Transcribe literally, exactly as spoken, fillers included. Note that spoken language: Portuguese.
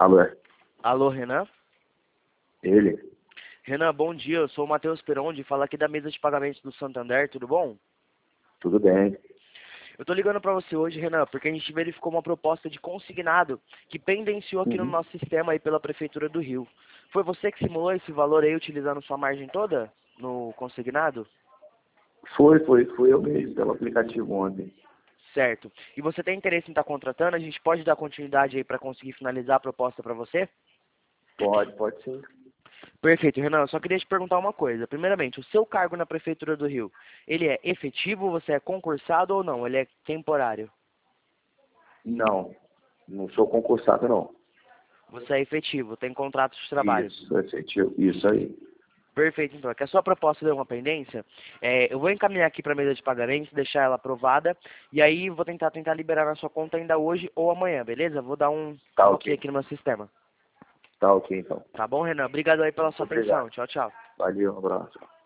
Alô, Alô, Renan? ele? Renan, bom dia. Eu sou o Matheus Perondi, falo aqui da mesa de pagamentos do Santander, tudo bom? Tudo bem. Eu tô ligando pra você hoje, Renan, porque a gente verificou uma proposta de consignado que pendenciou aqui no Uhum. nosso sistema aí pela Prefeitura do Rio. Foi você que simulou esse valor aí utilizando sua margem toda no consignado? Foi, foi, foi eu mesmo, pelo aplicativo ontem. Certo. E você tem interesse em estar contratando? A gente pode dar continuidade aí pra conseguir finalizar a proposta pra você? Pode, pode sim. Perfeito, Renan. Eu só queria te perguntar uma coisa. Primeiramente, o seu cargo na Prefeitura do Rio, ele é efetivo, você é concursado ou não? Ele é temporário? Não, não sou concursado, não. Você é efetivo, tem contrato de trabalho. Isso, efetivo, isso aí. Perfeito, então. É que a sua proposta deu uma pendência. É, eu vou encaminhar aqui para a mesa de pagamentos, deixar ela aprovada, e aí vou tentar tentar liberar na sua conta ainda hoje ou amanhã, beleza? Vou dar um, Tá um ok ok. aqui no meu sistema. Tá ok, então. Tá bom, Renan? Obrigado aí pela sua Obrigado. atenção. Tchau, tchau. Valeu, um abraço.